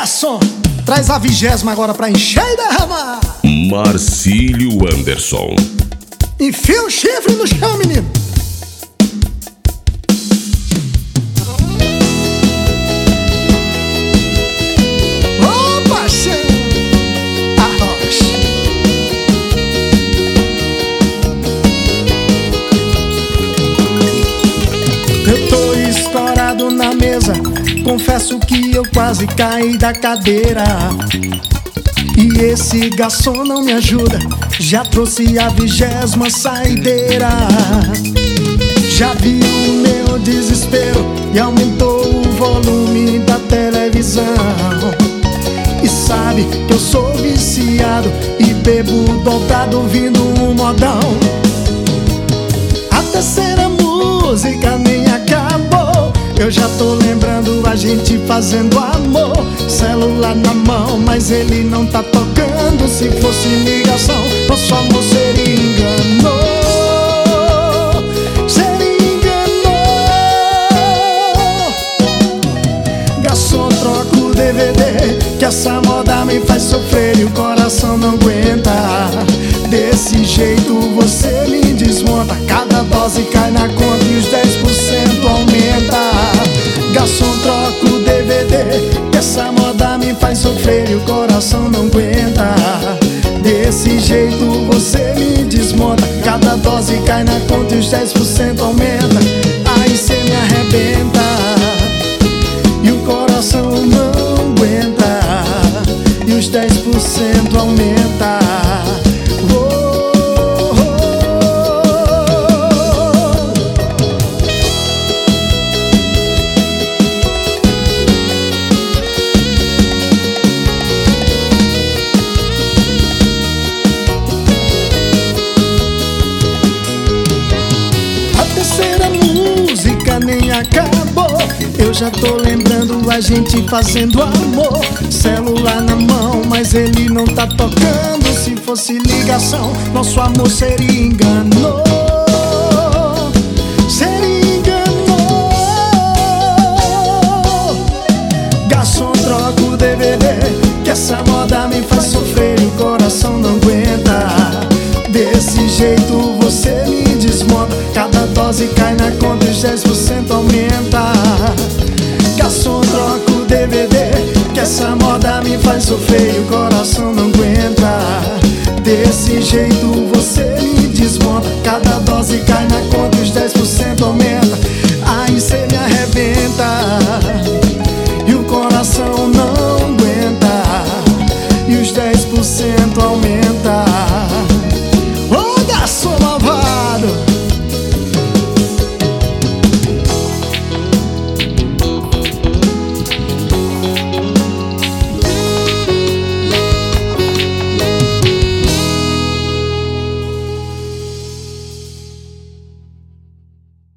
garçom, traz a 20ª agora pra encher e derramar. Marcílio Anderson. Enfia o chifre no chão, menino. Ô, parceiro, arrocha. Eu tô estourado na mesa, confesso que eu quase caí da cadeira. E esse garçom não me ajuda, já trouxe a 20ª saideira. Já viu o meu desespero e aumentou o volume da televisão. E sabe que eu sou viciado e bebo dobrado ouvindo um modão. A terceira música nem acabou, eu já tô lembrando a gente fazendo amor. Celular na mão, mas ele não tá tocando. Se fosse ligação, nosso amor seria enganou. Seria enganou. Garçom, troca o DVD, que essa moda me faz sofrer e o coração não aguenta. Desse jeito você me desmonta, cada dose cai na conta e os 10% aumenta. Garçom, troca o DVD, que essa moda me faz sofrer e o coração não aguenta. Desse jeito você me desmonta, cada dose cai na conta e os 10% aumenta. Aí cê me arrebenta e o coração não aguenta, e os 10% aumenta. Nem acabou, eu já tô lembrando a gente fazendo amor. Celular na mão, mas ele não tá tocando. Se fosse ligação, nosso amor seria enganou. Seria enganou. Garçom, troca o DVD, que essa moda me faz sofrer e o coração não aguenta. Desse jeito você me desmonta, cada dose cai na conta e os 10% aumenta. Garçom, troca o DVD, que essa moda me faz sofrer e o coração não aguenta. Desse jeito você me desmonta, cada dose cai na conta e os 10% aumenta. Aí cê me arrebenta e o coração não aguenta, e os 10% aumenta.